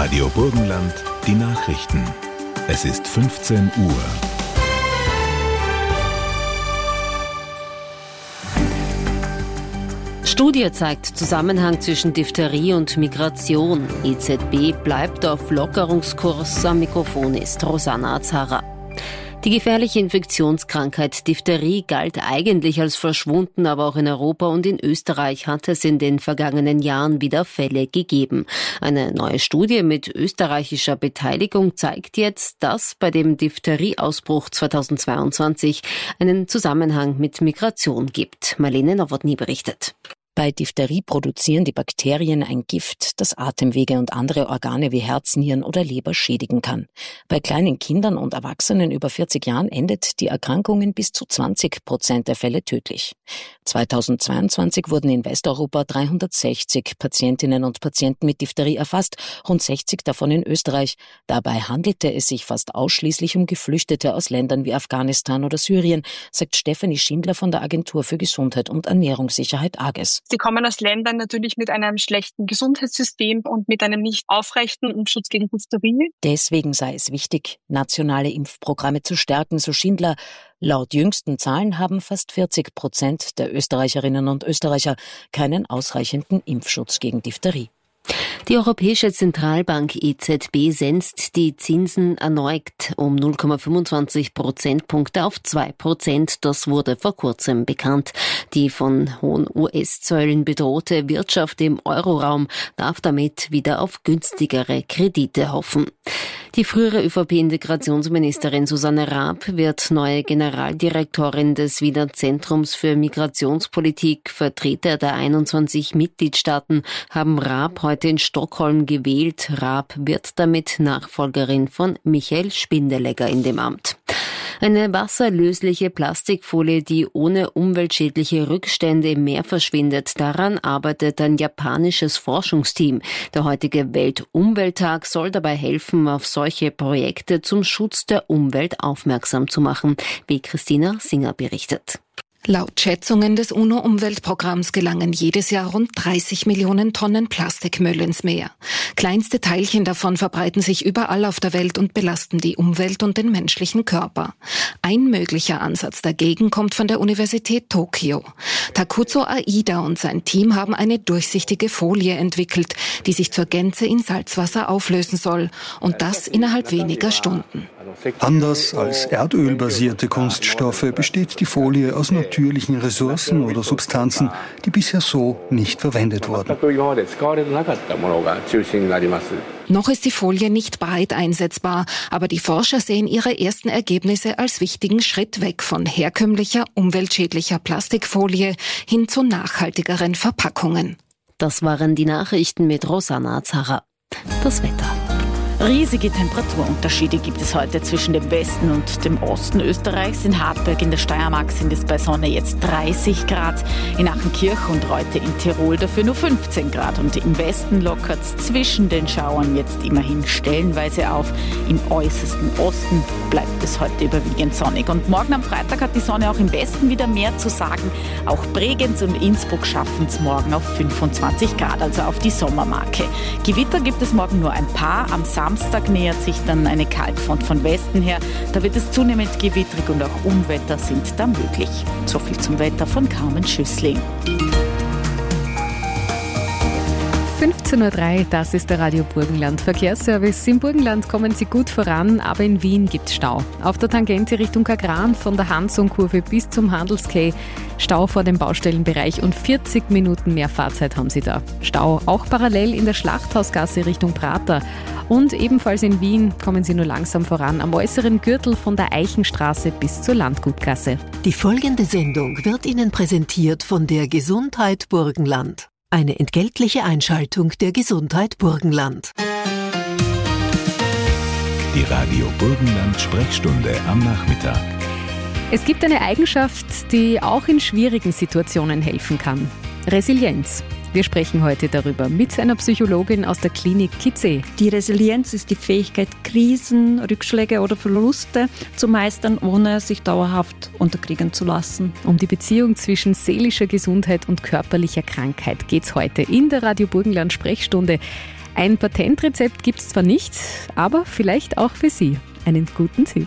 Radio Burgenland, die Nachrichten. Es ist 15 Uhr. Studie zeigt Zusammenhang zwischen Diphtherie und Migration. EZB bleibt auf Lockerungskurs. Am Mikrofon ist Rosanna Azara. Die gefährliche Infektionskrankheit Diphtherie galt eigentlich als verschwunden, aber auch in Europa und in Österreich hat es in den vergangenen Jahren wieder Fälle gegeben. Eine neue Studie mit österreichischer Beteiligung zeigt jetzt, dass bei dem Diphtherie-Ausbruch 2022 einen Zusammenhang mit Migration gibt. Marlene Nowotny berichtet. Bei Diphtherie produzieren die Bakterien ein Gift, das Atemwege und andere Organe wie Herz, Nieren oder Leber schädigen kann. Bei kleinen Kindern und Erwachsenen über 40 Jahren endet die Erkrankung in bis zu 20% der Fälle tödlich. 2022 wurden in Westeuropa 360 Patientinnen und Patienten mit Diphtherie erfasst, rund 60 davon in Österreich. Dabei handelte es sich fast ausschließlich um Geflüchtete aus Ländern wie Afghanistan oder Syrien, sagt Stefanie Schindler von der Agentur für Gesundheit und Ernährungssicherheit AGES. Sie kommen aus Ländern natürlich mit einem schlechten Gesundheitssystem und mit einem nicht aufrechten Impfschutz gegen Diphtherie. Deswegen sei es wichtig, nationale Impfprogramme zu stärken, so Schindler. Laut jüngsten Zahlen haben fast 40% der Österreicherinnen und Österreicher keinen ausreichenden Impfschutz gegen Diphtherie. Die Europäische Zentralbank EZB senzt die Zinsen erneut um 0,25 Prozentpunkte auf 2%. Das wurde vor kurzem bekannt. Die von hohen US-Zöllen bedrohte Wirtschaft im Euroraum darf damit wieder auf günstigere Kredite hoffen. Die frühere ÖVP-Integrationsministerin Susanne Raab wird neue Generaldirektorin des Wiener Zentrums für Migrationspolitik. Vertreter der 21 Mitgliedstaaten haben Raab heute in Stockholm gewählt. Raab wird damit Nachfolgerin von Michael Spindelegger in dem Amt. Eine wasserlösliche Plastikfolie, die ohne umweltschädliche Rückstände im Meer verschwindet. Daran arbeitet ein japanisches Forschungsteam. Der heutige Weltumwelttag soll dabei helfen, auf solche Projekte zum Schutz der Umwelt aufmerksam zu machen, wie Christina Singer berichtet. Laut Schätzungen des UNO-Umweltprogramms gelangen jedes Jahr rund 30 Millionen Tonnen Plastikmüll ins Meer. Kleinste Teilchen davon verbreiten sich überall auf der Welt und belasten die Umwelt und den menschlichen Körper. Ein möglicher Ansatz dagegen kommt von der Universität Tokio. Takuzo Aida und sein Team haben eine durchsichtige Folie entwickelt, die sich zur Gänze in Salzwasser auflösen soll. Und das innerhalb weniger Stunden. Anders als erdölbasierte Kunststoffe besteht die Folie aus natürlichen Ressourcen oder Substanzen, die bisher so nicht verwendet wurden. Noch ist die Folie nicht breit einsetzbar, aber die Forscher sehen ihre ersten Ergebnisse als wichtigen Schritt weg von herkömmlicher, umweltschädlicher Plastikfolie hin zu nachhaltigeren Verpackungen. Das waren die Nachrichten mit Rosanna Azara. Das Wetter. Riesige Temperaturunterschiede gibt es heute zwischen dem Westen und dem Osten Österreichs. In Hartberg in der Steiermark sind es bei Sonne jetzt 30 Grad, in Achenkirch und Reute in Tirol dafür nur 15 Grad. Und im Westen lockert es zwischen den Schauern jetzt immerhin stellenweise auf. Im äußersten Osten bleibt es heute überwiegend sonnig. Und morgen am Freitag hat die Sonne auch im Westen wieder mehr zu sagen. Auch Bregenz und Innsbruck schaffen es morgen auf 25 Grad, also auf die Sommermarke. Gewitter gibt es morgen nur ein paar. Am Samstag nähert sich dann eine Kaltfront von Westen her. Da wird es zunehmend gewittrig und auch Unwetter sind da möglich. So viel zum Wetter von Carmen Schüssling. 15.03 Uhr, das ist der Radio Burgenland Verkehrsservice. Im Burgenland kommen Sie gut voran, aber in Wien gibt es Stau. Auf der Tangente Richtung Kagran von der Hansung-Kurve bis zum Handelskay. Stau vor dem Baustellenbereich und 40 Minuten mehr Fahrzeit haben Sie da. Stau auch parallel in der Schlachthausgasse Richtung Prater. Und ebenfalls in Wien kommen Sie nur langsam voran am äußeren Gürtel von der Eichenstraße bis zur Landgutgasse. Die folgende Sendung wird Ihnen präsentiert von der Gesundheit Burgenland. Eine entgeltliche Einschaltung der Gesundheit Burgenland. Die Radio Burgenland Sprechstunde am Nachmittag. Es gibt eine Eigenschaft, die auch in schwierigen Situationen helfen kann. Resilienz. Wir sprechen heute darüber mit einer Psychologin aus der Klinik Kitzé. Die Resilienz ist die Fähigkeit, Krisen, Rückschläge oder Verluste zu meistern, ohne sich dauerhaft unterkriegen zu lassen. Um die Beziehung zwischen seelischer Gesundheit und körperlicher Krankheit geht es heute in der Radio Burgenland Sprechstunde. Ein Patentrezept gibt es zwar nicht, aber vielleicht auch für Sie einen guten Tipp.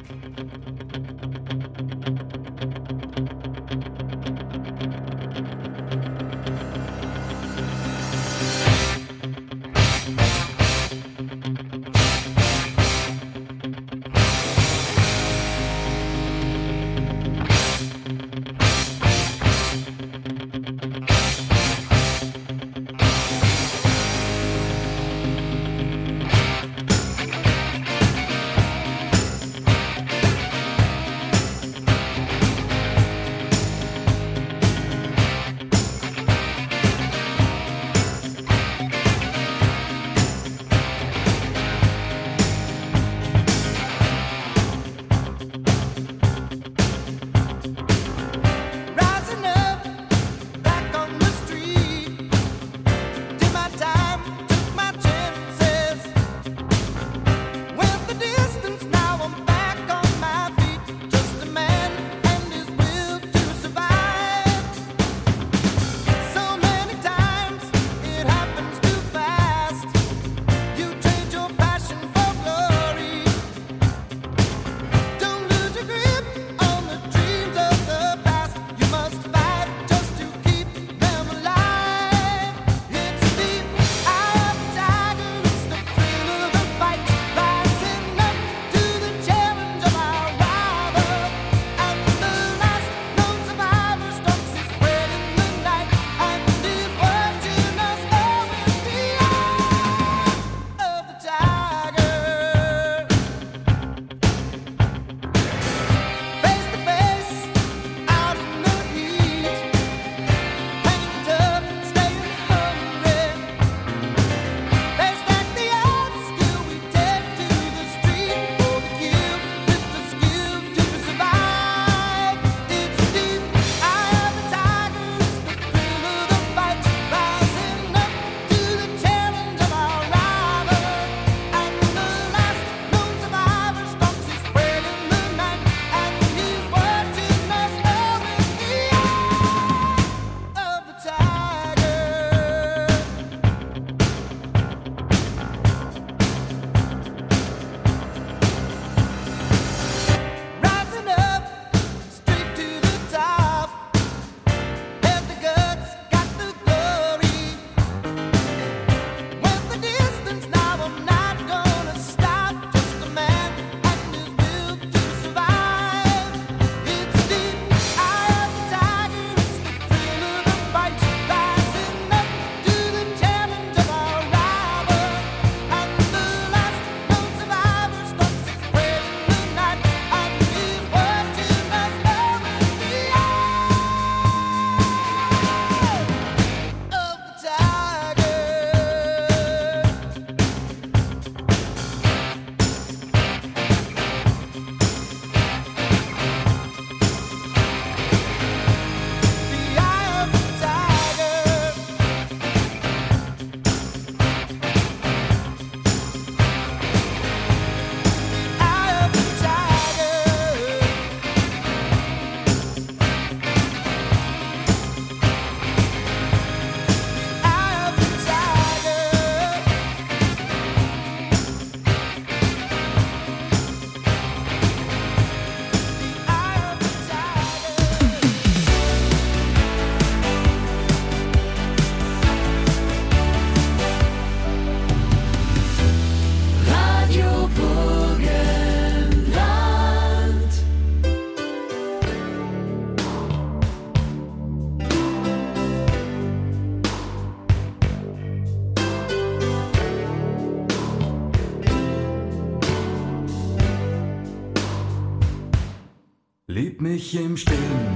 Lieb mich im Stillen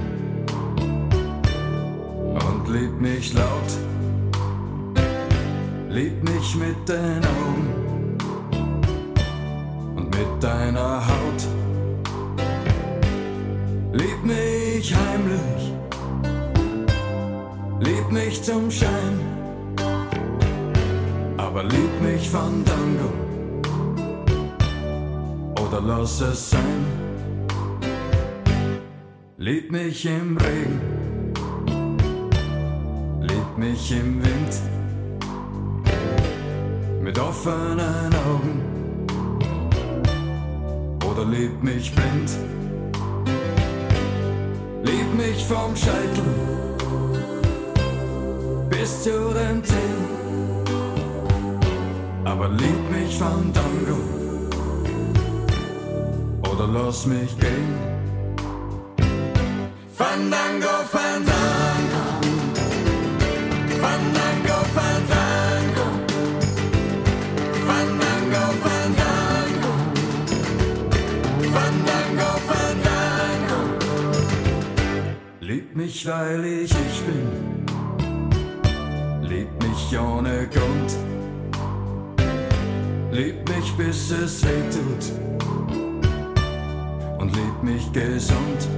und lieb mich laut. Lieb mich mit den Augen und mit deiner Haut. Lieb mich heimlich, lieb mich zum Schein, aber lieb mich Fandango oder lass es sein. Lieb mich im Regen, lieb mich im Wind, mit offenen Augen oder lieb mich blind. Lieb mich vom Scheitel bis zu den Zehen, aber lieb mich Fandango oder lass mich gehen. Fandango, Fandango, Fandango, Fandango, Fandango, Fandango, Fandango, Fandango. Lieb mich, weil ich bin, lieb mich ohne Grund, lieb mich bis es weh tut und lieb mich gesund.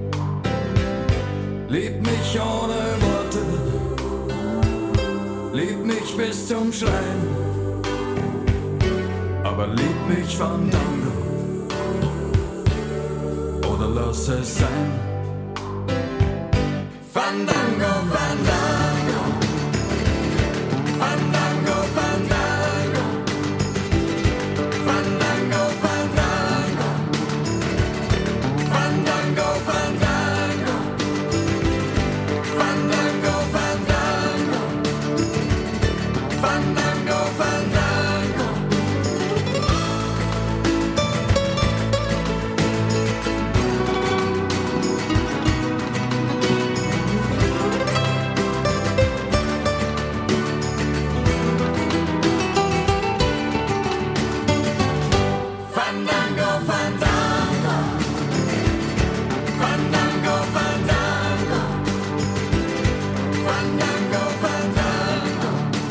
Lieb mich ohne Worte, lieb mich bis zum Schreien, aber lieb mich Fandango oder lass es sein. Fandango, Fandango, Fandango, Fandango, Fandango, Fandango, Fandango, Fandango, Fandango, Fandango, Fandango, Fandango. Fandango, Fandango, Fandango, Fandango, Fandango, Fandango,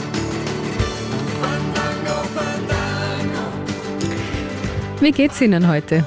Fandango, Fandango. Wie geht's Ihnen heute?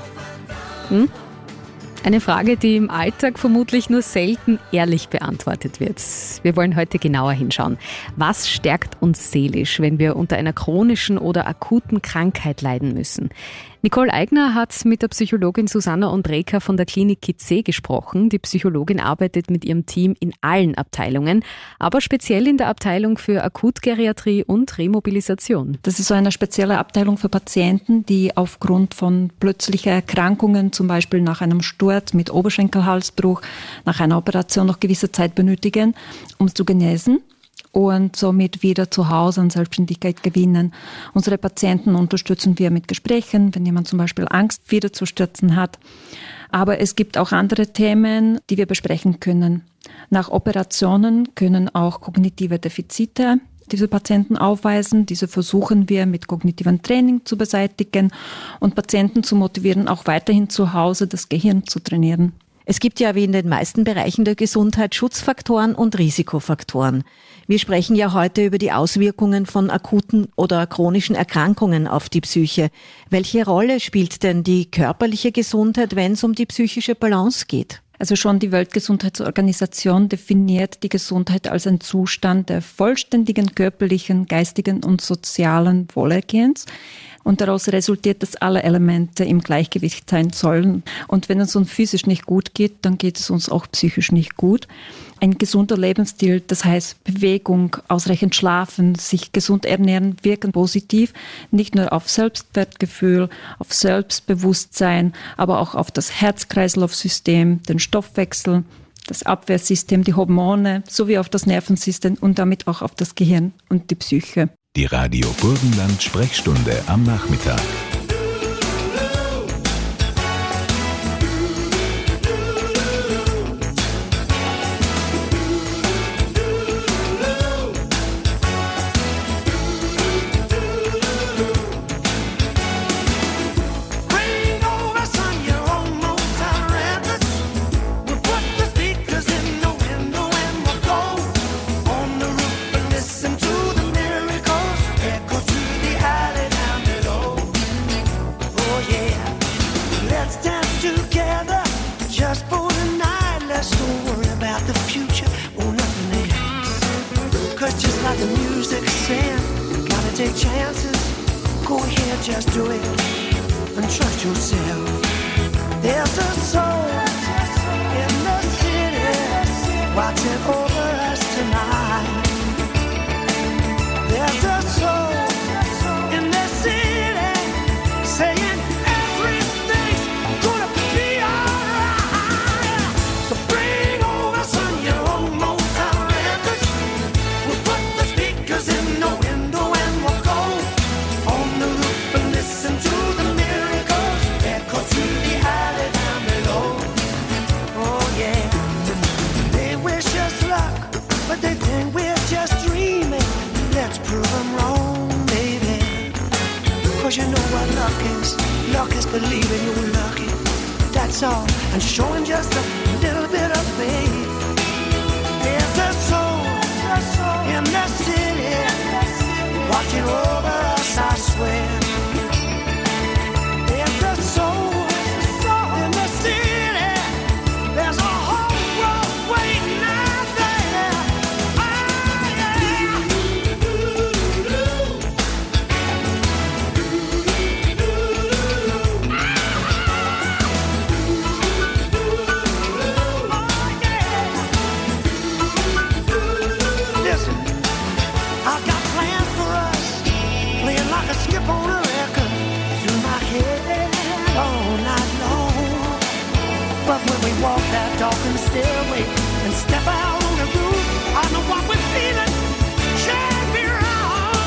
Eine Frage, die im Alltag vermutlich nur selten ehrlich beantwortet wird. Wir wollen heute genauer hinschauen. Was stärkt uns seelisch, wenn wir unter einer chronischen oder akuten Krankheit leiden müssen? Nicole Eigner hat mit der Psychologin Susanna Ondrejka von der Klinik Kitzé gesprochen. Die Psychologin arbeitet mit ihrem Team in allen Abteilungen, aber speziell in der Abteilung für Akutgeriatrie und Remobilisation. Das ist so eine spezielle Abteilung für Patienten, die aufgrund von plötzlicher Erkrankungen, zum Beispiel nach einem Sturz mit Oberschenkelhalsbruch, nach einer Operation noch gewisse Zeit benötigen, um zu genesen und somit wieder zu Hause an Selbstständigkeit gewinnen. Unsere Patienten unterstützen wir mit Gesprächen, wenn jemand zum Beispiel Angst wieder zu stürzen hat. Aber es gibt auch andere Themen, die wir besprechen können. Nach Operationen können auch kognitive Defizite diese Patienten aufweisen. Diese versuchen wir mit kognitivem Training zu beseitigen und Patienten zu motivieren, auch weiterhin zu Hause das Gehirn zu trainieren. Es gibt ja wie in den meisten Bereichen der Gesundheit Schutzfaktoren und Risikofaktoren. Wir sprechen ja heute über die Auswirkungen von akuten oder chronischen Erkrankungen auf die Psyche. Welche Rolle spielt denn die körperliche Gesundheit, wenn es um die psychische Balance geht? Also schon die Weltgesundheitsorganisation definiert die Gesundheit als ein Zustand der vollständigen körperlichen, geistigen und sozialen Wohlergehens. Und daraus resultiert, dass alle Elemente im Gleichgewicht sein sollen. Und wenn es uns physisch nicht gut geht, dann geht es uns auch psychisch nicht gut. Ein gesunder Lebensstil, das heißt Bewegung, ausreichend schlafen, sich gesund ernähren, wirken positiv, nicht nur auf Selbstwertgefühl, auf Selbstbewusstsein, aber auch auf das Herz-Kreislauf-System, den Stoffwechsel, das Abwehrsystem, die Hormone, sowie auf das Nervensystem und damit auch auf das Gehirn und die Psyche. Die Radio Burgenland Sprechstunde am Nachmittag. luck is believing you're lucky, that's all, and showing just a little bit of faith. There's a soul in the city, watching over us, I swear. There's a soul in the city, there's a whole world waiting out there. Listen, I've got plans for us, playing like a skip on a record through my head all night long. But when we walk that darkened stairway and step out on the roof, I know what we're feeling can't be wrong.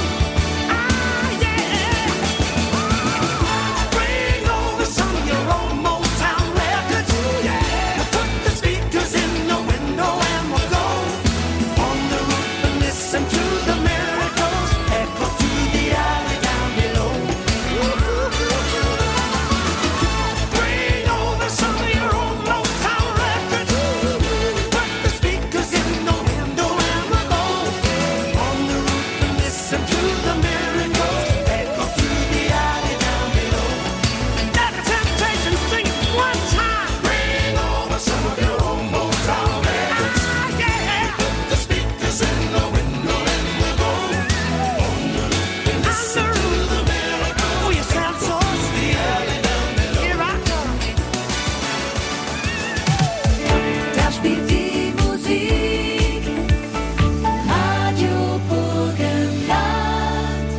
Yeah. Bring over some of your old Motown records. Yeah. Put the speakers in the window and we'll go on the roof and listen to the miracles echo through the alley down below. Bring over some of your old Motown records. Put the speakers in the window and we'll go on the roof and listen to the miracles echo through the alley down below. Let the Temptations sing it one time. Bring over some of your old Motown records. Yeah. Put the speakers in the window and we'll go on the roof and listen to the miracles. Oh, you sound so sweet. Here I come. Da spielt die Musik, Radio Burgenland.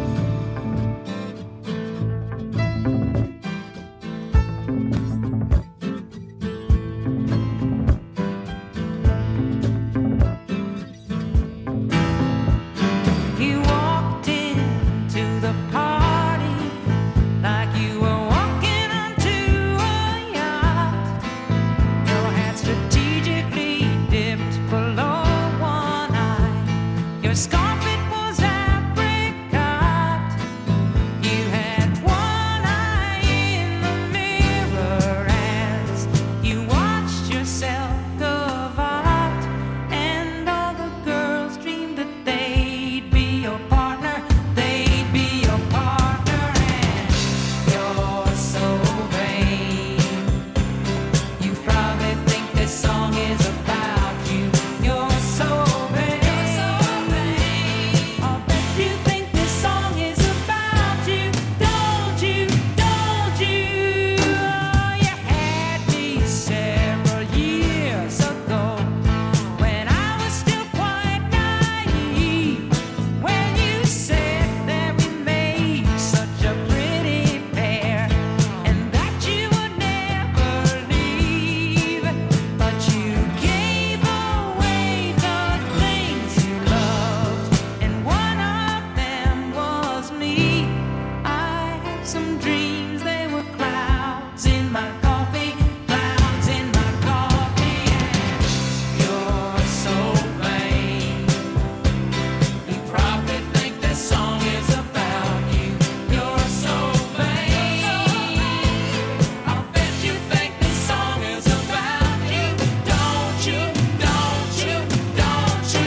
You walked into the party like you were walking onto a yacht. Your hat strategically dipped below one eye. Your scarf, it was apricot. You had one eye in the mirror as you watched yourself go out. And all the girls dreamed that they'd be your partner. They'd be your partner. And you're so vain. You probably think this song is about you. You're so vain. I'll bet you think this song is about you. Don't you? Don't you? Oh, you had me several years ago when I was still quite naive. When you said that we made such a pretty pair and that you would never leave. But you gave away the things you loved, and one of them was me. I had some dreams, they were clouds in my coffee, clouds in my coffee. And you're so vain. You probably think this song is about you. You're so vain. I'll bet you think this song is about you. Don't you? Don't you? Don't you?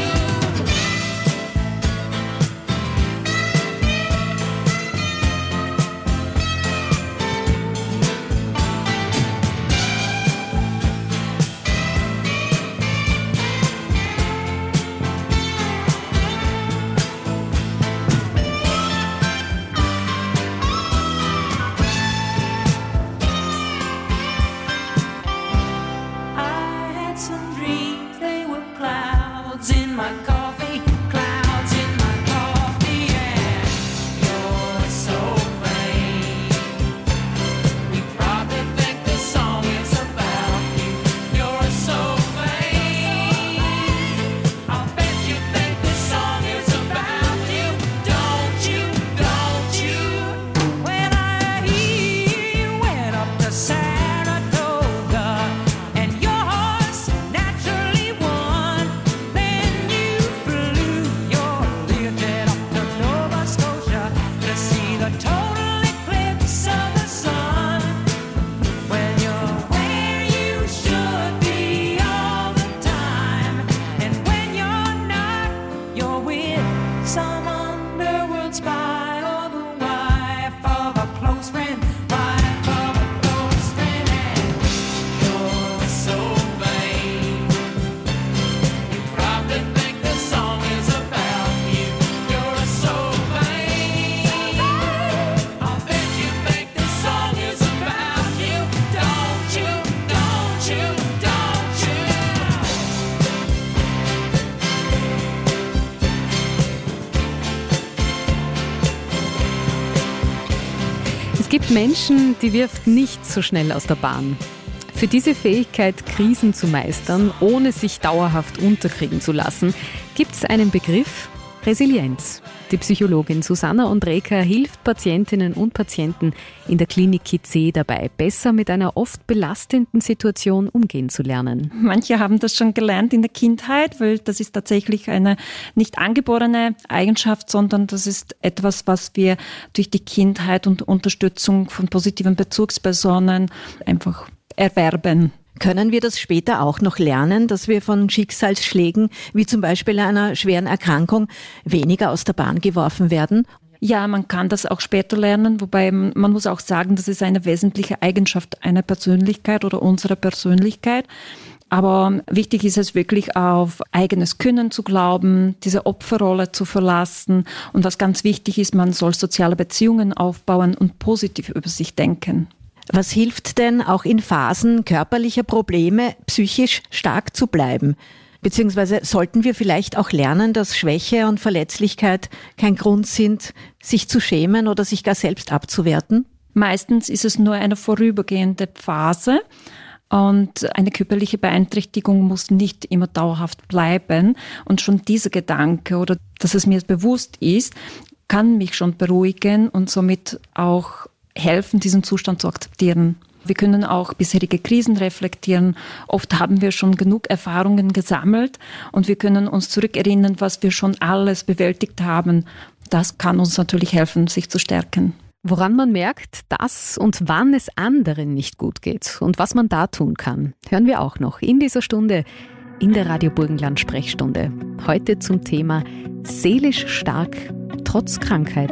Menschen, die wirft nicht so schnell aus der Bahn. Für diese Fähigkeit, Krisen zu meistern, ohne sich dauerhaft unterkriegen zu lassen, gibt es einen Begriff: Resilienz. Die Psychologin Susanna Ondrejka hilft Patientinnen und Patienten in der Klinik KIC dabei, besser mit einer oft belastenden Situation umgehen zu lernen. Manche haben das schon gelernt in der Kindheit, weil das ist tatsächlich eine nicht angeborene Eigenschaft, sondern das ist etwas, was wir durch die Kindheit und Unterstützung von positiven Bezugspersonen einfach erwerben. Können wir das später auch noch lernen, dass wir von Schicksalsschlägen, wie zum Beispiel einer schweren Erkrankung, weniger aus der Bahn geworfen werden? Ja, man kann das auch später lernen, wobei man muss auch sagen, das ist eine wesentliche Eigenschaft einer Persönlichkeit oder unserer Persönlichkeit. Aber wichtig ist es wirklich, auf eigenes Können zu glauben, diese Opferrolle zu verlassen. Und was ganz wichtig ist, man soll soziale Beziehungen aufbauen und positiv über sich denken. Was hilft denn auch in Phasen körperlicher Probleme, psychisch stark zu bleiben? Beziehungsweise sollten wir vielleicht auch lernen, dass Schwäche und Verletzlichkeit kein Grund sind, sich zu schämen oder sich gar selbst abzuwerten? Meistens ist es nur eine vorübergehende Phase und eine körperliche Beeinträchtigung muss nicht immer dauerhaft bleiben. Und schon dieser Gedanke oder dass es mir bewusst ist, kann mich schon beruhigen und somit auch helfen, diesen Zustand zu akzeptieren. Wir können auch bisherige Krisen reflektieren. Oft haben wir schon genug Erfahrungen gesammelt und wir können uns zurückerinnern, was wir schon alles bewältigt haben. Das kann uns natürlich helfen, sich zu stärken. Woran man merkt, dass und wann es anderen nicht gut geht und was man da tun kann, hören wir auch noch in dieser Stunde in der Radio Burgenland Sprechstunde. Heute zum Thema seelisch stark trotz Krankheit.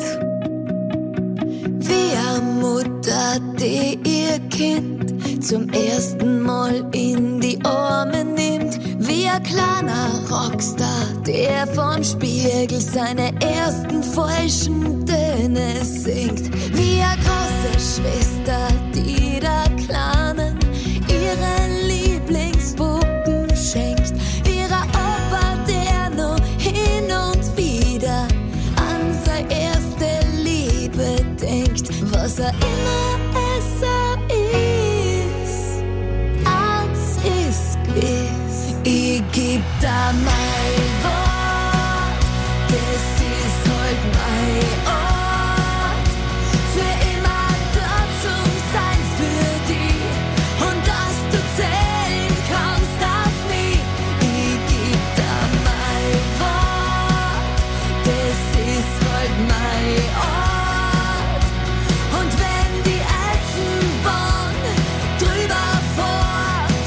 Wie eine Mutter, die ihr Kind zum ersten Mal in die Arme nimmt. Wie ein kleiner Rockstar, der vom Spiegel seine ersten falschen Töne singt. Wie eine große Schwester, die der Kleinen ihre Lieblingspuppen schenkt. Wie ein Opa, der noch hin und wieder an seine erste Liebe denkt. Was er immer es ist, eins ist gewiss. Ich geb da mein Wort, das ist halt mein Ort. Für immer da zum sein für dich und dass du zählen kannst auf mich. Ich geb da mein Wort, das ist halt mein Ort. Und wenn die Eisenbahn drüber fährt,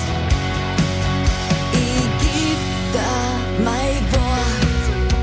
ich geb da mein Wort.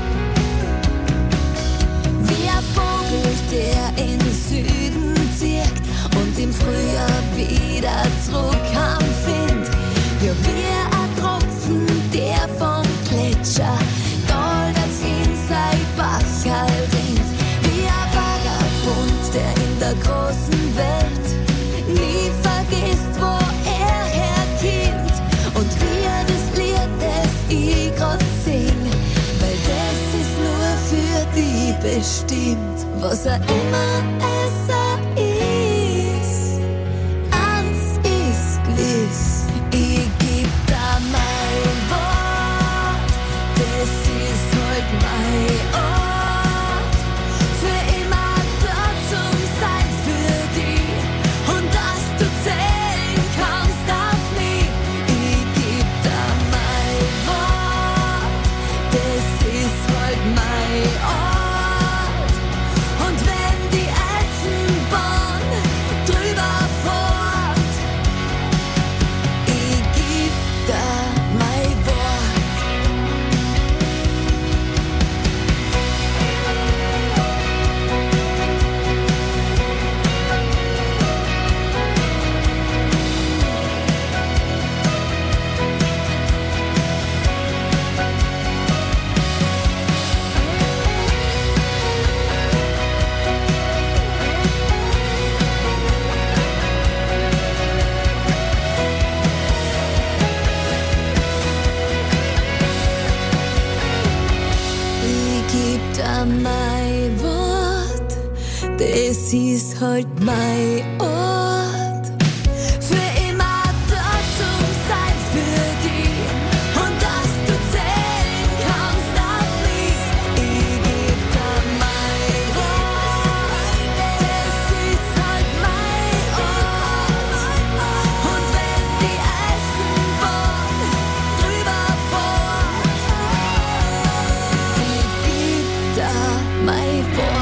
Wie ein Vogel, der in Süden zieht und im Frühjahr wieder zurück heimfindet. Ja, wie ein Tropfen, der vom Gletscher goldert in sein Bachal rinnt. Wie ein Vagabund, der in der großen Welt nie vergisst, wo er herkommt. Und wie das Lied, das ich grad sing, weil das ist nur für die bestimmt. Was er immer es ist, eins ist gewiss. Ich geb da mein Wort, das ist halt mein Ort. Für immer da zum sein für dich und dass du zählen kannst auf mich. Ich geb da mein Wort, das ist halt mein Ort. Und wenn die Eisenbahn das ist halt mein Ort. Für immer dort zum Sein für dich und dass du zählen kannst auf mich. Ich geb dir mein Wort, das ist halt mein Ort. Und wenn die Eisenbahn drüber fährt, ich geb dir mein Wort.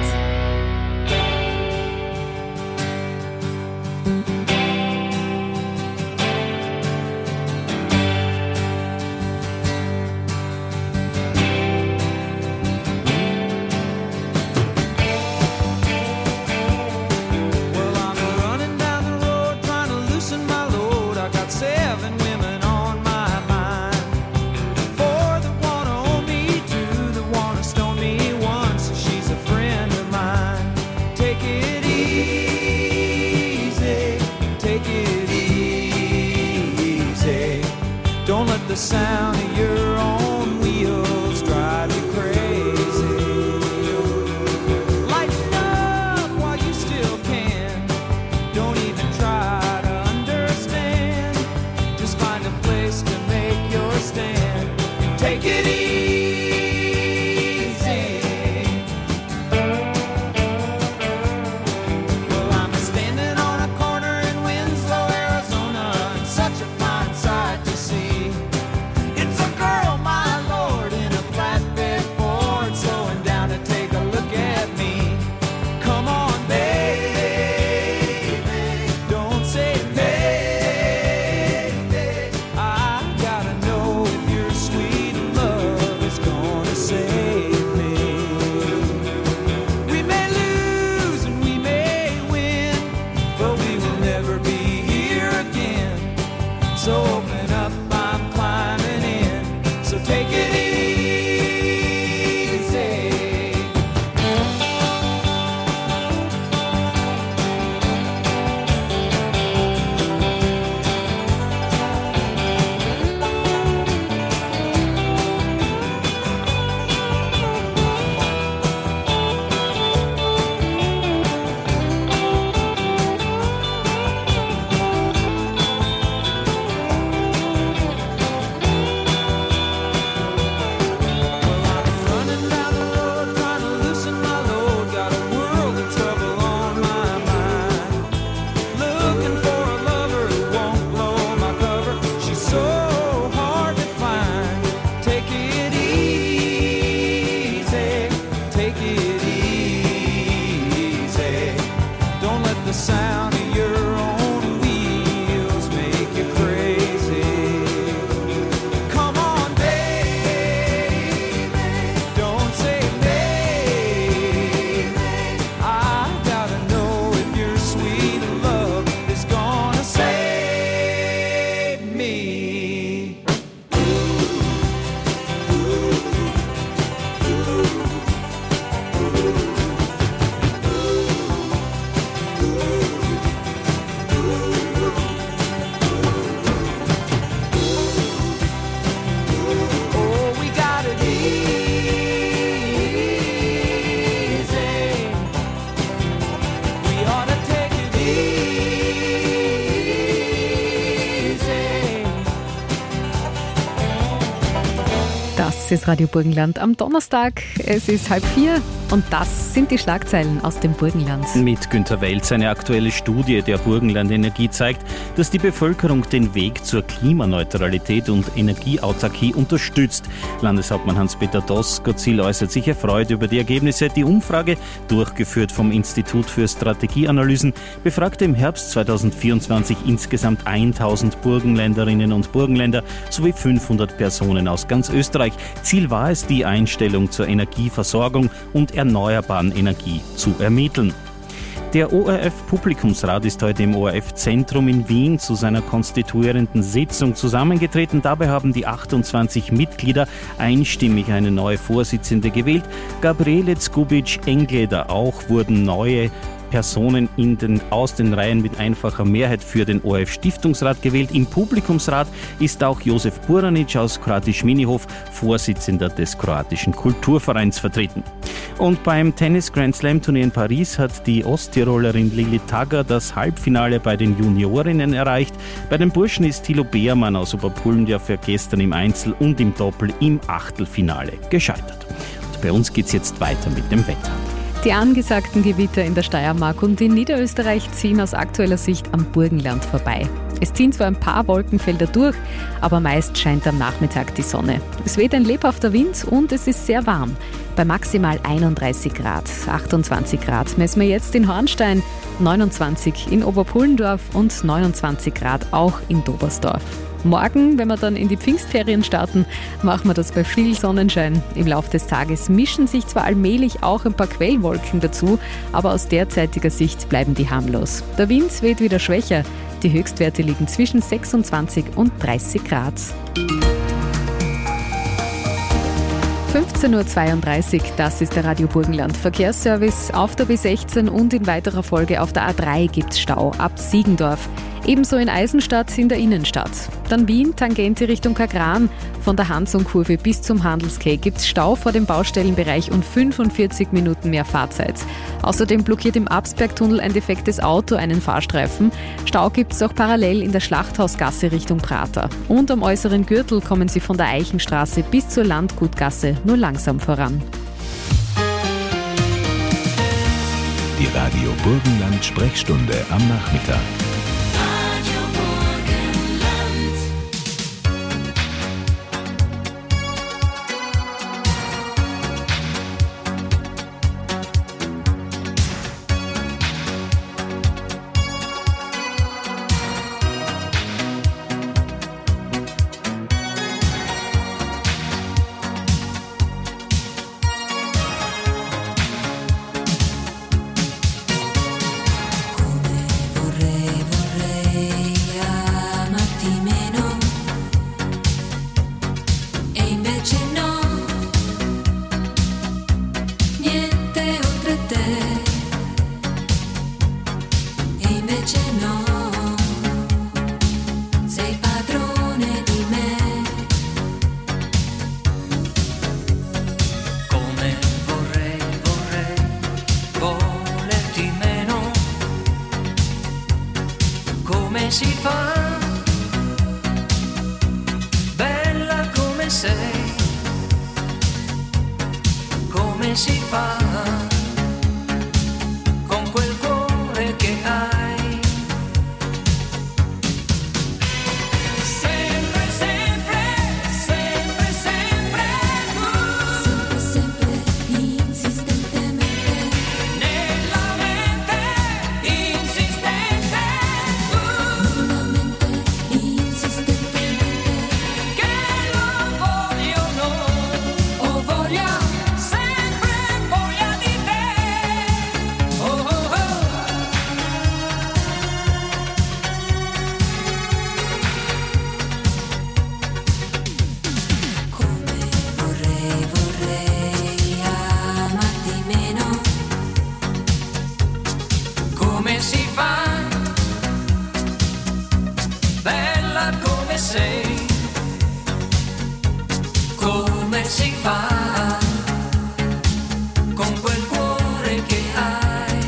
Well, I'm running down the road trying to loosen my load. I got 7 women on my mind. 4 that wanna own me, 2 that wanna stone me, 1 so she's a friend of mine. Take it easy, take it easy. Don't let the sound of your own wheels drive you crazy. Lighten up while you still can. Don't even try to understand. Just find a place to make your stand. Take it easy. Well, I'm standing on a corner in Winslow, Arizona, and such a fine sight to see. It's a girl, my lord, in a flatbed Ford, slowing down to take a look at me. Come on, baby, don't say maybe. I gotta know if your sweet love is gonna save me. We may lose and we may win, but we will never be here again. So open up, I'm climbing in. So take it easy. Running down the road trying to loosen my load. Got a world of trouble on my mind. Looking for a lover who won't blow my cover. She's so hard to find. Take it easy, take it easy. Don't let the sound of your own wheels make you crazy. Come on, baby, don't say maybe. I gotta know if your sweet love is gonna save me. Oh, we got it easy. We ought to take it easy. Das ist Radio Burgenland am Donnerstag. Es ist 3:30 und das sind die Schlagzeilen aus dem Burgenland. Mit Günter Welz. Eine aktuelle Studie der Burgenland Energie zeigt, dass die Bevölkerung den Weg zur Klimaneutralität und Energieautarkie unterstützt. Landeshauptmann Hans-Peter Doskozil äußert sich erfreut über die Ergebnisse. Die Umfrage, durchgeführt vom Institut für Strategieanalysen, befragte im Herbst 2024 insgesamt 1000 Burgenländerinnen und Burgenländer sowie 500 Personen aus ganz Österreich. Ziel war es, die Einstellung zur Energieversorgung und erneuerbaren Energie zu ermitteln. Der ORF-Publikumsrat ist heute im ORF-Zentrum in Wien zu seiner konstituierenden Sitzung zusammengetreten. Dabei haben die 28 Mitglieder einstimmig eine neue Vorsitzende gewählt. Gabriele Zgubic-Engleder. Auch wurden neue Personen aus den Reihen mit einfacher Mehrheit für den ORF-Stiftungsrat gewählt. Im Publikumsrat ist auch Josef Buranic aus Kroatisch Minihof, Vorsitzender des kroatischen Kulturvereins, vertreten. Und beim Tennis-Grand-Slam-Turnier in Paris hat die Osttirolerin Lili Tagger das Halbfinale bei den Juniorinnen erreicht. Bei den Burschen ist Thilo Beermann aus Oberpullendorf für gestern im Einzel und im Doppel im Achtelfinale gescheitert. Und bei uns geht's jetzt weiter mit dem Wetter. Die angesagten Gewitter in der Steiermark und in Niederösterreich ziehen aus aktueller Sicht am Burgenland vorbei. Es ziehen zwar ein paar Wolkenfelder durch, aber meist scheint am Nachmittag die Sonne. Es weht ein lebhafter Wind und es ist sehr warm. Bei maximal 31 Grad, 28 Grad messen wir jetzt in Hornstein, 29 in Oberpullendorf und 29 Grad auch in Dobersdorf. Morgen, wenn wir dann in die Pfingstferien starten, machen wir das bei viel Sonnenschein. Im Laufe des Tages mischen sich zwar allmählich auch ein paar Quellwolken dazu, aber aus derzeitiger Sicht bleiben die harmlos. Der Wind weht wieder schwächer. Die Höchstwerte liegen zwischen 26 und 30 Grad. 15.32 Uhr, das ist der Radio Burgenland Verkehrsservice. Auf der B16 und in weiterer Folge auf der A3 gibt's Stau ab Siegendorf. Ebenso in Eisenstadt in der Innenstadt. Dann Wien, Tangente Richtung Kagran. Von der Hansung-Kurve bis zum Handels-Quai gibt's Stau vor dem Baustellenbereich und 45 Minuten mehr Fahrzeit. Außerdem blockiert im Absbergtunnel ein defektes Auto einen Fahrstreifen. Stau gibt's auch parallel in der Schlachthausgasse Richtung Prater. Und am äußeren Gürtel kommen Sie von der Eichenstraße bis zur Landgutgasse nur langsam voran. Die Radio Burgenland Sprechstunde am Nachmittag. si fa, bella come sei, come si fa, con quel cuore che hai. Sempre, sempre, sempre, sempre tu. Sempre, sempre, insistentemente. Nella mente, insistente tu. Nella mente, insistentemente. Che lo voglio no, o voglia, sempre voglia di te. Oh, oh, oh. Vorrei amarti meno. Come si fa? Bella come sei. Come si fa? Con quel cuore che hai.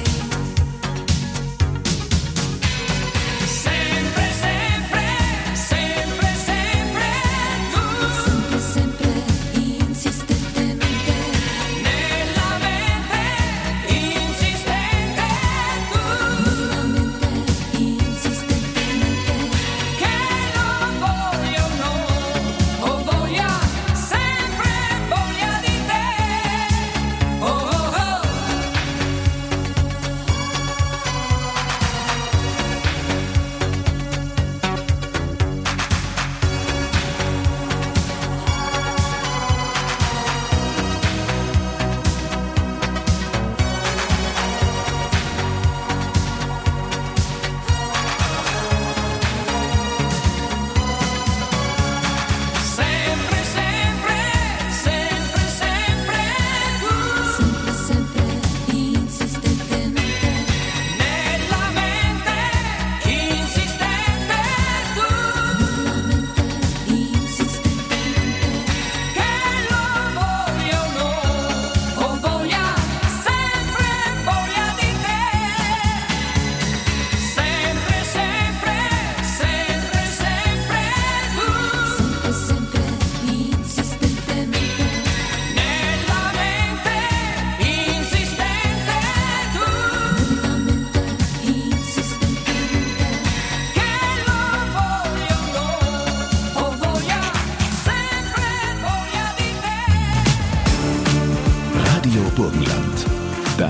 Sempre, sempre, sempre, sempre tu. Sempre, sempre, insistentemente. Nella mente, insistente tu. Nella mente, insistentemente. Che non voglio no, o voglia, sempre voglia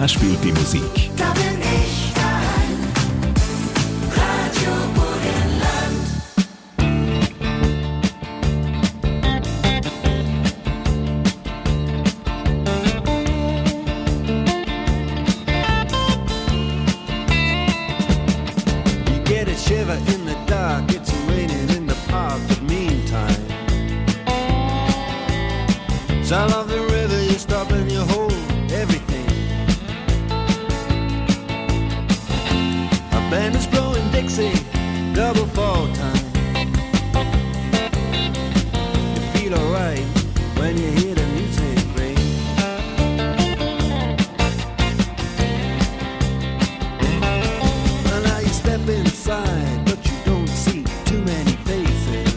Da spielt die Musik. Da bin ich daheim. Radio Burgenland. You get a shiver in the dark, it's raining in the park, but meantime, sound of the river, you stop and you hold everything. A band is blowing Dixie, double fall time. You feel alright when you hear the music ring. Well, now you step inside, but you don't see too many faces.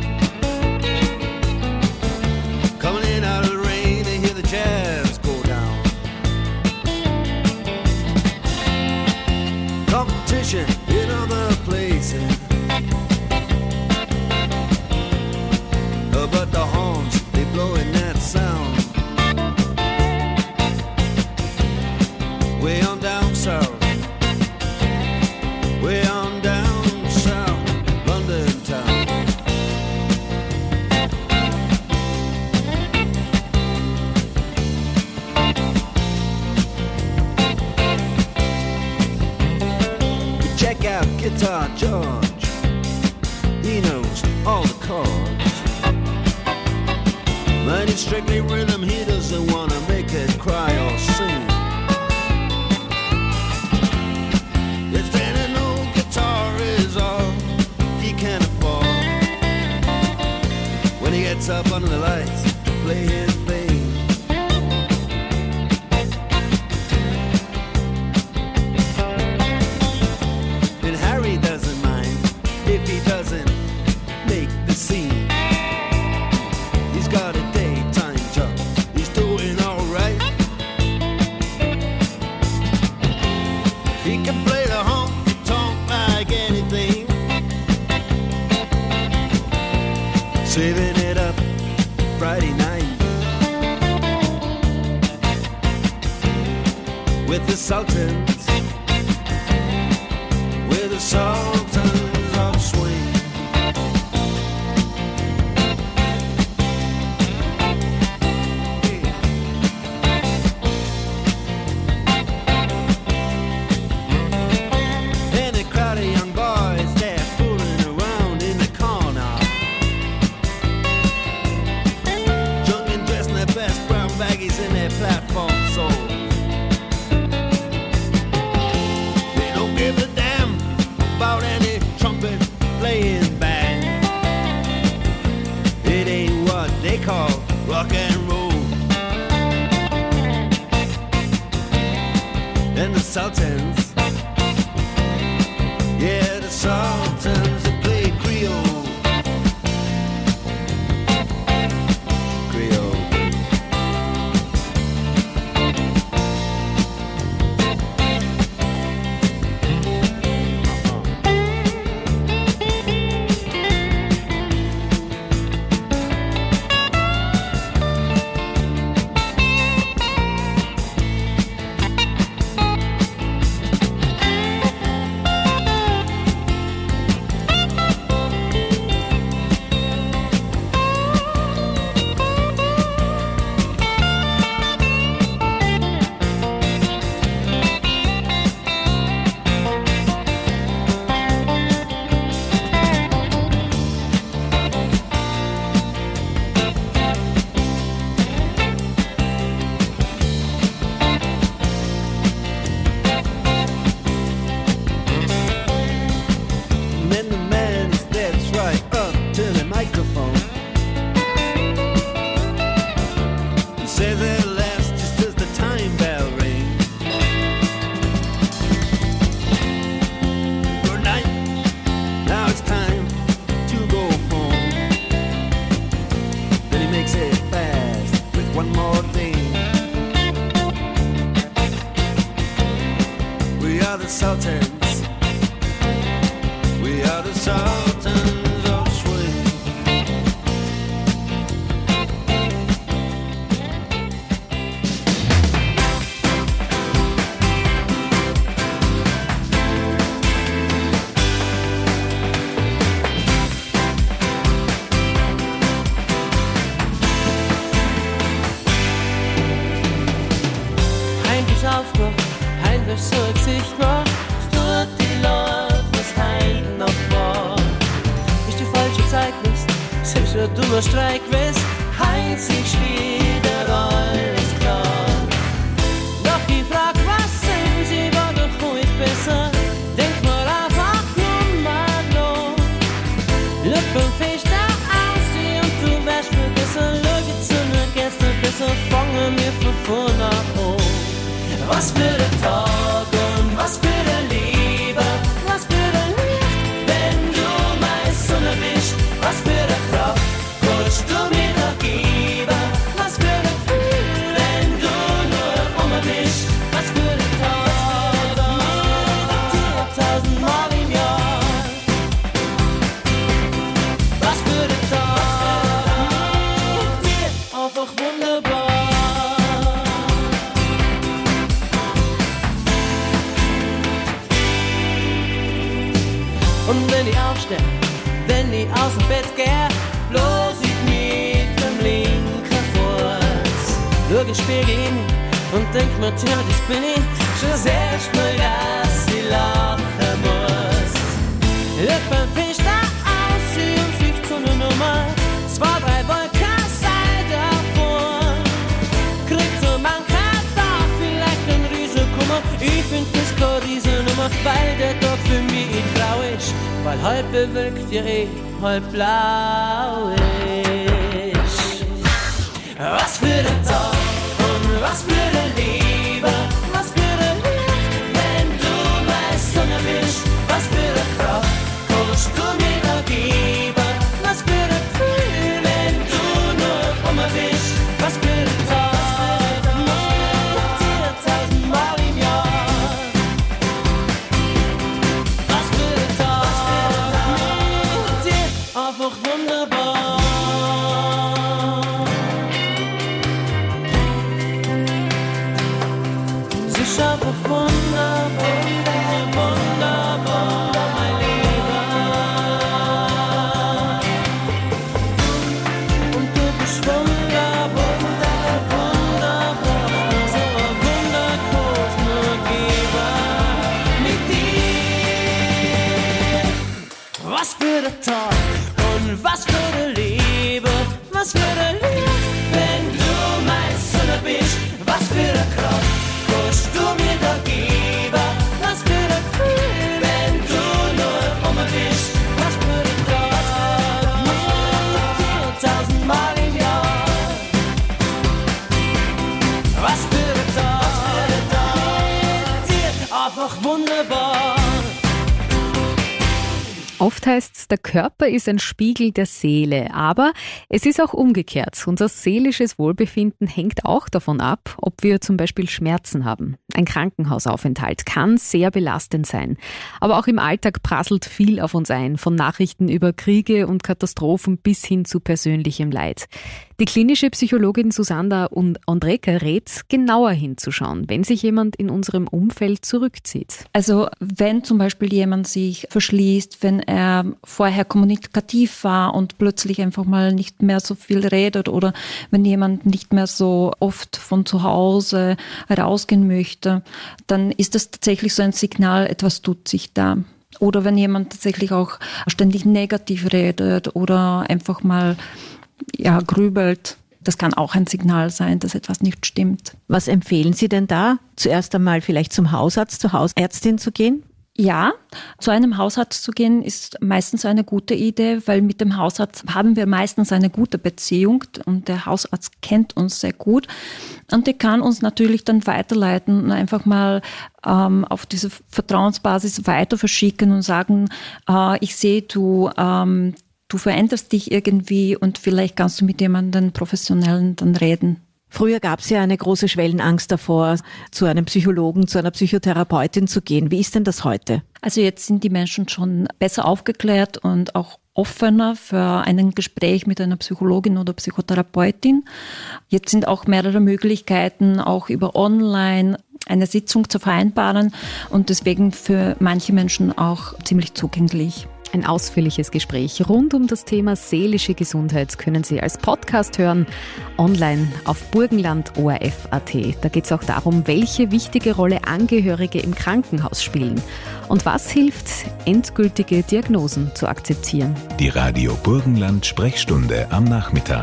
Coming in out of the rain, they hear the jazz go down. Competition in other places, but the horns, they blowing that sound. Way on down south, way on down south, London town. You check out Guitar George, he knows all the chords. But it's strictly rhythm, he doesn't wanna make it cry or sing. If an old guitar is all he can afford, when he gets up under the lights to play his thing. And Harry doesn't mind if he doesn't make the scene. He's got a daytime job, he's doing alright. He can play the honky-tonk like anything, saving it up Friday night with the Sultans, with the Sultans of Swing. And a crowd of young boys, they're fooling around in the corner, drunk and dressed in their best brown baggies in their platform soles. They don't give a damn about any trumpet playing band. It ain't what they call rock and roll. And the Sultans, yeah, the Sultans, they play Creole. Creole. And then the man steps right up to the microphone. He says at last, just as the time bell rings, good night, now it's time to go home. Then he makes it fast with one more thing. We are the Sultans. We are the Sultans of Swing. ein dummer Streik gewesen, heinz ist wieder alles klar. Doch die Frage, was sind sie, war doch heute besser, denk mal einfach nur mal los. Lippenfisch da aussehen und du wärst vergessen, schau jetzt nur gestern besser, fangen wir von vorne an. Was für ein Tag und was für ein Liebe, was für ein Licht, wenn du meine Sonne bist, was für eine Kraft, kannst du mir noch geben, was für ein Gefühl, wenn du nur um mich bist, was für ein Tag, dir 1000 Mal im Jahr, was für ein Tag, dir einfach wunderbar. Und wenn ich aufstehe, wenn ich aus dem Bett gehe, bloß ich mit dem linken Fuß. Schau in den Spiegel hin und denk mir, tja, das bin ich, schon das erste Mal, dass ich lachen muss. Lippenfisch da aussehen und sich zu einer Nummer, 2, 3 Wolken sei davor. Kriegt so mancher Tag vielleicht ein Riesenkummer, ich find das keine Riesennummer, weil der Tag für mich grau ist, weil halb bewölkt ja halb blau ist. Was für ein Tag und was für eine Liebe, was für ein Licht, wenn du meine Sonne bist, was für eine Kraft, kannst du mir noch geben, was für ein Gefühl, wenn du nur um mich bist, was für ein Tag, mit dir 1000 Mal im Jahr. Was für ein Tag, mit dir einfach wunderbar. Es ist einfach wunderbar, wunderbar, mein Lieber. Und du bist wunderbar, wunderbar, so ein Wunderkurs nur geben mit dir. Was für ein Tag und was für eine Liebe, was für ein Licht, wenn du meine Sonne bist, was für eine Kraft, kannst du mir da geben, was für ein Gefühl, wenn du nur um mich bist, was für ein Tag, mit dir 1000 Mal im Jahr, was für ein Tag, mit dir einfach wunderbar. Oft heißt es, der Körper ist ein Spiegel der Seele, aber es ist auch umgekehrt. Unser seelisches Wohlbefinden hängt auch davon ab, ob wir zum Beispiel Schmerzen haben. Ein Krankenhausaufenthalt kann sehr belastend sein. Aber auch im Alltag prasselt viel auf uns ein, von Nachrichten über Kriege und Katastrophen bis hin zu persönlichem Leid. Die klinische Psychologin Susanna und Andreka rät, genauer hinzuschauen, wenn sich jemand in unserem Umfeld zurückzieht. Also wenn zum Beispiel jemand sich verschließt, wenn er vorher kommunikativ war und plötzlich einfach mal nicht mehr so viel redet oder wenn jemand nicht mehr so oft von zu Hause rausgehen möchte, dann ist das tatsächlich so ein Signal, etwas tut sich da. Oder wenn jemand tatsächlich auch ständig negativ redet oder einfach mal grübelt. Das kann auch ein Signal sein, dass etwas nicht stimmt. Was empfehlen Sie denn da? Zuerst einmal vielleicht zum Hausarzt, zur Hausärztin zu gehen? Ja, zu einem Hausarzt zu gehen ist meistens eine gute Idee, weil mit dem Hausarzt haben wir meistens eine gute Beziehung und der Hausarzt kennt uns sehr gut und der kann uns natürlich dann weiterleiten und einfach mal auf diese Vertrauensbasis weiter verschicken und sagen, ich sehe, du veränderst dich irgendwie und vielleicht kannst du mit jemandem Professionellen dann reden. Früher gab es ja eine große Schwellenangst davor, zu einem Psychologen, zu einer Psychotherapeutin zu gehen. Wie ist denn das heute? Also jetzt sind die Menschen schon besser aufgeklärt und auch offener für ein Gespräch mit einer Psychologin oder Psychotherapeutin. Jetzt sind auch mehrere Möglichkeiten, auch über online eine Sitzung zu vereinbaren und deswegen für manche Menschen auch ziemlich zugänglich. Ein ausführliches Gespräch rund um das Thema seelische Gesundheit können Sie als Podcast hören, online auf burgenland.orf.at. Da geht es auch darum, welche wichtige Rolle Angehörige im Krankenhaus spielen und was hilft, endgültige Diagnosen zu akzeptieren. Die Radio Burgenland Sprechstunde am Nachmittag.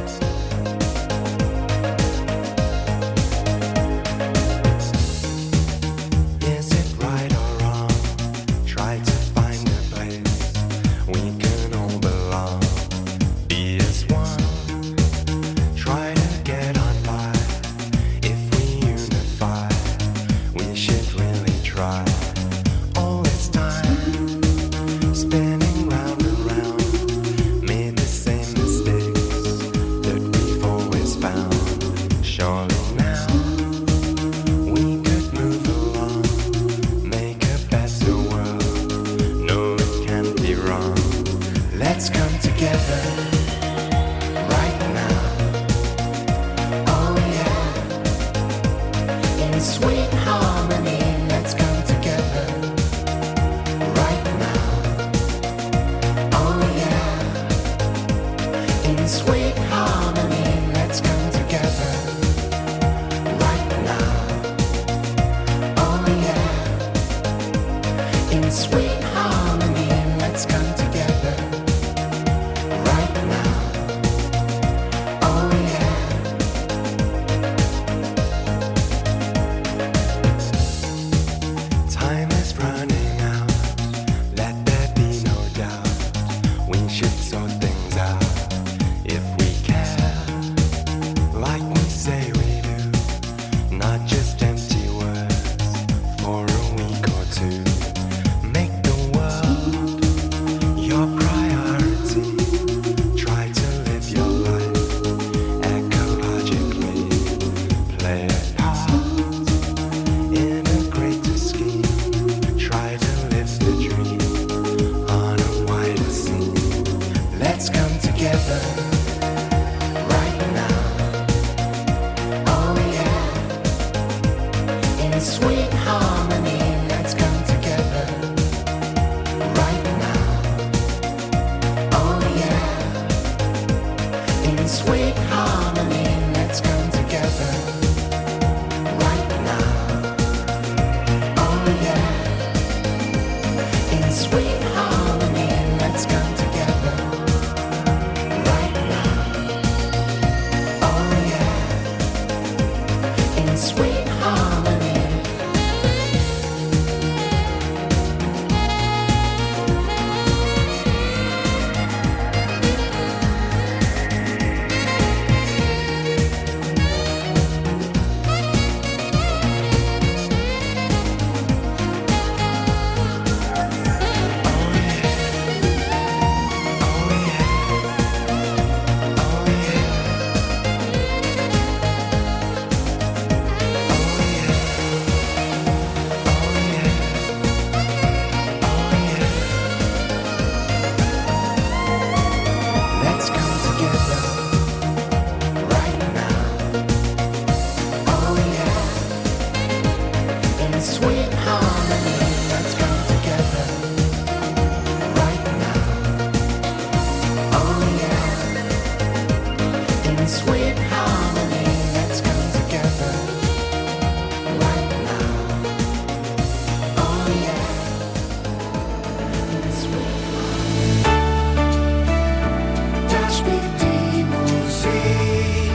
Is it right or wrong? Try to find a place we can all belong. Be as one. Try to get on by. If we unify, we should really try. All this time, spinning round and round, made the same mistakes that we've always found. Surely now we could move along, make a better world. No, it can't be wrong. Let's come together right now. Oh yeah, in sweet harmony. Let's come together right now. Oh yeah, in sweet harmony. Let's come together right now. Oh yeah, in sweet harmony. Let's come together right now. Oh yeah. Time is running out. Let there be no doubt. We should sort things out if we care, like we say we do. Not just empty words for a week or two. Make the world your priority. Try to live your life ecologically. Play a part in a greater scheme. Try to live the dream on a wider scene. Let's come together right now. Oh yeah, in sweet harmony. Let's come together right now. Oh yeah, in sweet harmony. Let's come together right now. Oh yeah, in sweet harmony. Let's come together right now. Oh yeah, in sweet harmony. Let's come together right now. Oh yeah, in sweet harmony. Let's come together right now. Oh yeah, in sweet harmony. Let's come together right now. Oh yeah, in sweet Touch me, die Musik.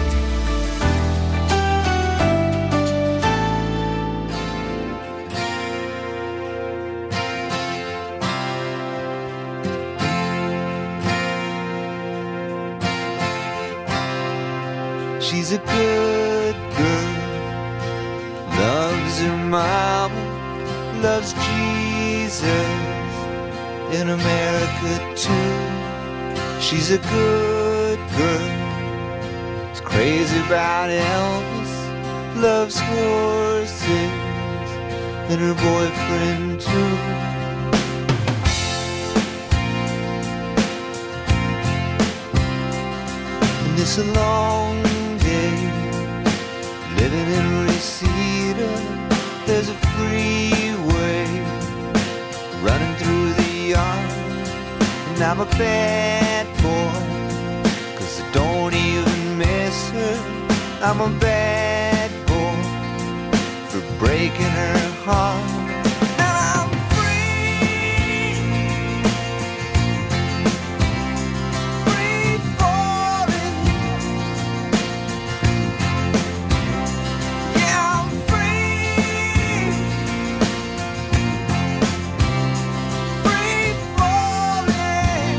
She's a good girl, loves her mama, loves Jesus in America too. She's a good girl, is crazy about Elvis, loves horses and her boyfriend too. And it's a long day living in Reseda. There's a freeway running through the yard. And I'm a bad boy, 'cause I don't even miss her. I'm a bad boy for breaking her heart. And I'm free, free falling. Yeah, I'm free, free falling.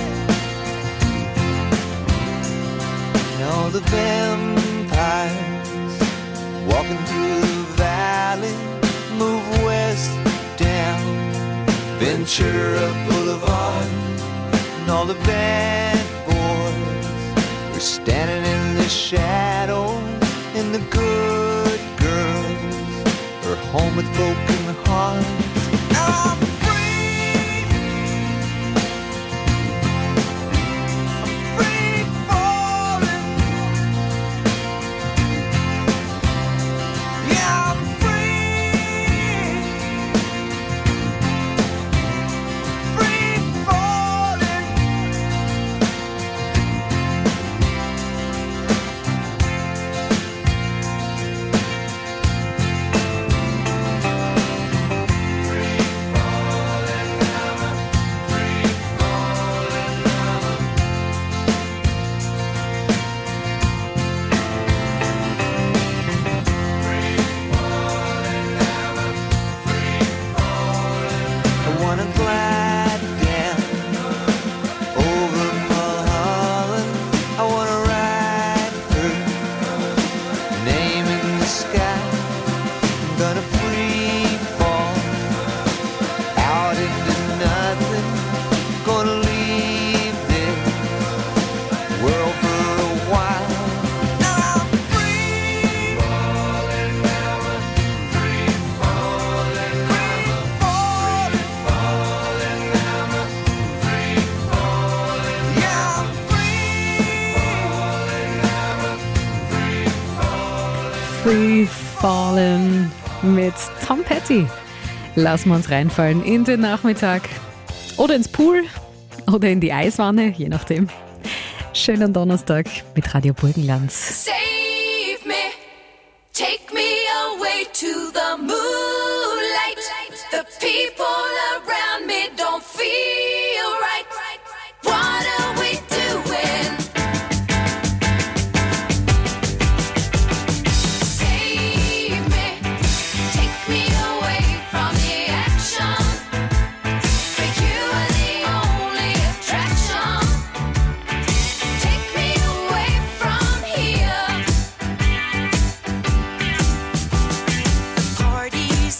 Now the vampires walking through the valley move west down Ventura Boulevard, and all the bad boys are standing in the shadows, and the good girls are home with broken hearts. I'm free, I'm free falling. Yeah, I'm free, free falling. I wanna glide down over Mulholland. I wanna ride her name in the sky. I'm gonna free fall out into nothing. Gonna leave this world for a while. I'm free falling, free falling, free falling, falling, free falling. Yeah, I'm Free Fallen mit Tom Petty. Lassen wir uns reinfallen in den Nachmittag oder ins Pool oder in die Eiswanne, je nachdem. Schönen Donnerstag mit Radio Burgenland. Save me, take me away to the moonlight. The people around me don't feel right. What are we doing? Save me, take me away from the action. For you are the only attraction. Take me away from here. The party's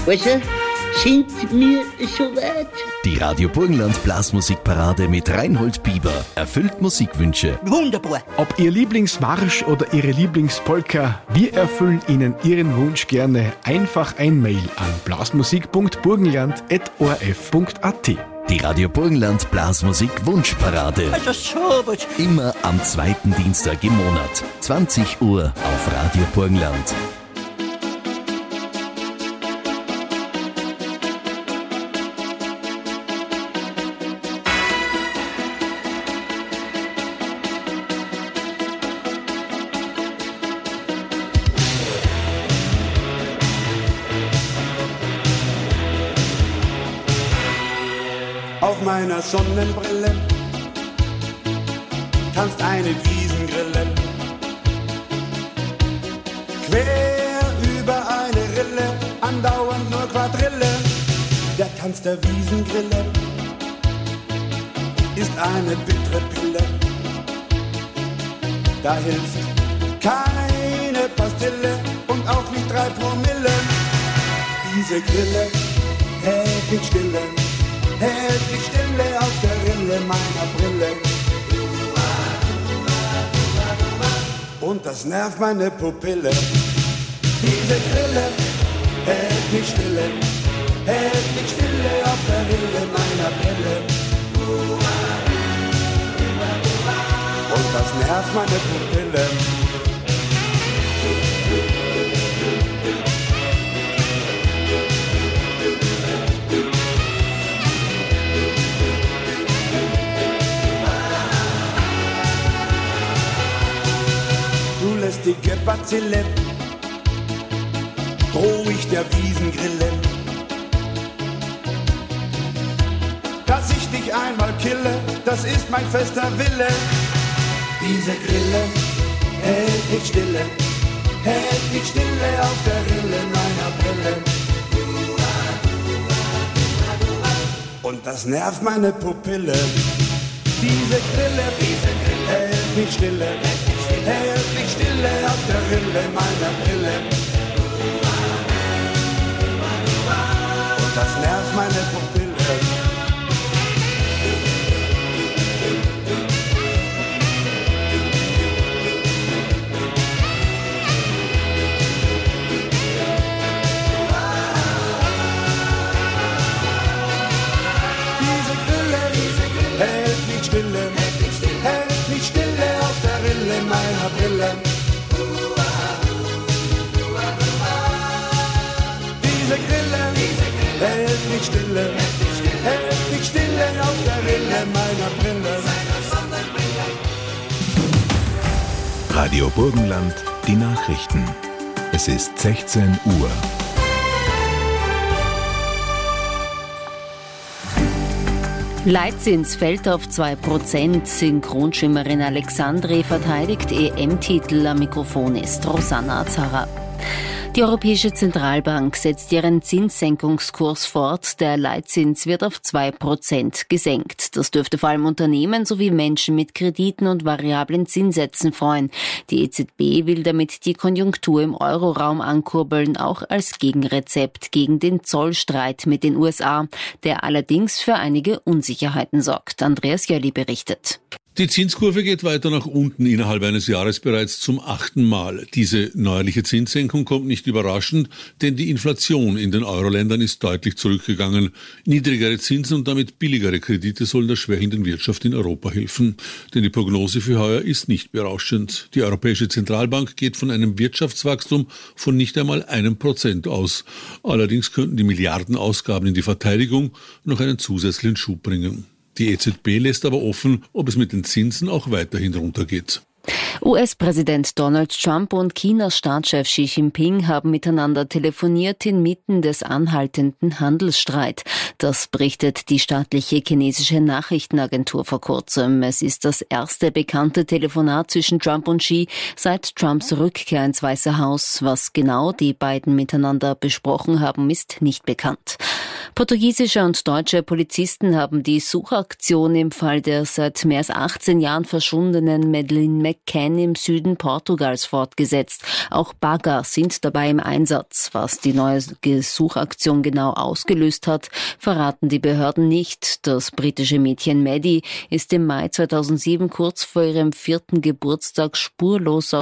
Also, sind wir soweit? Die Radio Burgenland Blasmusikparade mit Reinhold Bieber erfüllt Musikwünsche. Wunderbar. Ob Ihr Lieblingsmarsch oder Ihre Lieblingspolka, wir erfüllen Ihnen Ihren Wunsch gerne. Einfach ein Mail an blasmusik.burgenland@orf.at. Die Radio Burgenland Blasmusik Wunschparade. Also sowas. Immer am zweiten Dienstag im Monat. 20 Uhr auf Radio Burgenland. Auf meiner Sonnenbrille tanzt eine Wiesengrille. Quer über eine Rille, andauernd nur Quadrille. Der Tanz der Wiesengrille ist eine bittere Pille. Da hilft keine Pastille und auch nicht 3 Promille. Diese Grille hält nicht stille. Hält die Stille auf der Rille meiner Brille. Und das nervt meine Pupille. Diese Grille hält nicht stille. Hält nicht stille auf der Rille meiner Brille. Und das nervt meine Pupille. Dicke Bazille, droh ich der Wiesengrille, dass ich dich einmal kille, das ist mein fester Wille. Diese Grille hält nicht stille, hält nicht stille auf der Rille meiner Brille. Und das nervt meine Pupille. Diese Grille hält nicht stille, hält nicht stille auf der Rille meiner Brille. Und das nervt meine Pupille. Diese Grille hält nicht stille, hält nicht stille auf der Rille meiner Brille. Diese Grille hält nicht stille, hält nicht stille auf der Rille meiner Brille. Radio Burgenland, die Nachrichten. Es ist 16 Uhr. Leitzins fällt auf 2%. Synchronschwimmerin Alexandre verteidigt EM-Titel. Am Mikrofon ist Rosanna Azara. Die Europäische Zentralbank setzt ihren Zinssenkungskurs fort. Der Leitzins wird auf 2% gesenkt. Das dürfte vor allem Unternehmen sowie Menschen mit Krediten und variablen Zinssätzen freuen. Die EZB will damit die Konjunktur im Euroraum ankurbeln, auch als Gegenrezept gegen den Zollstreit mit den USA, der allerdings für einige Unsicherheiten sorgt. Andreas Jölli berichtet. Die Zinskurve geht weiter nach unten, innerhalb eines Jahres bereits zum 8. Mal. Diese neuerliche Zinssenkung kommt nicht überraschend, denn die Inflation in den Euro-Ländern ist deutlich zurückgegangen. Niedrigere Zinsen und damit billigere Kredite sollen der schwächenden Wirtschaft in Europa helfen. Denn die Prognose für heuer ist nicht berauschend. Die Europäische Zentralbank geht von einem Wirtschaftswachstum von nicht einmal 1% aus. Allerdings könnten die Milliardenausgaben in die Verteidigung noch einen zusätzlichen Schub bringen. Die EZB lässt aber offen, ob es mit den Zinsen auch weiterhin runtergeht. US-Präsident Donald Trump und Chinas Staatschef Xi Jinping haben miteinander telefoniert inmitten des anhaltenden Handelsstreit. Das berichtet die staatliche chinesische Nachrichtenagentur vor kurzem. Es ist das erste bekannte Telefonat zwischen Trump und Xi seit Trumps Rückkehr ins Weiße Haus. Was genau die beiden miteinander besprochen haben, ist nicht bekannt. Portugiesische und deutsche Polizisten haben die Suchaktion im Fall der seit mehr als 18 Jahren verschwundenen Madeleine McCann im Süden Portugals fortgesetzt. Auch Bagger sind dabei im Einsatz. Was die neue Suchaktion genau ausgelöst hat, verraten die Behörden nicht. Das britische Mädchen Maddie ist im Mai 2007 kurz vor ihrem 4. Geburtstag spurlos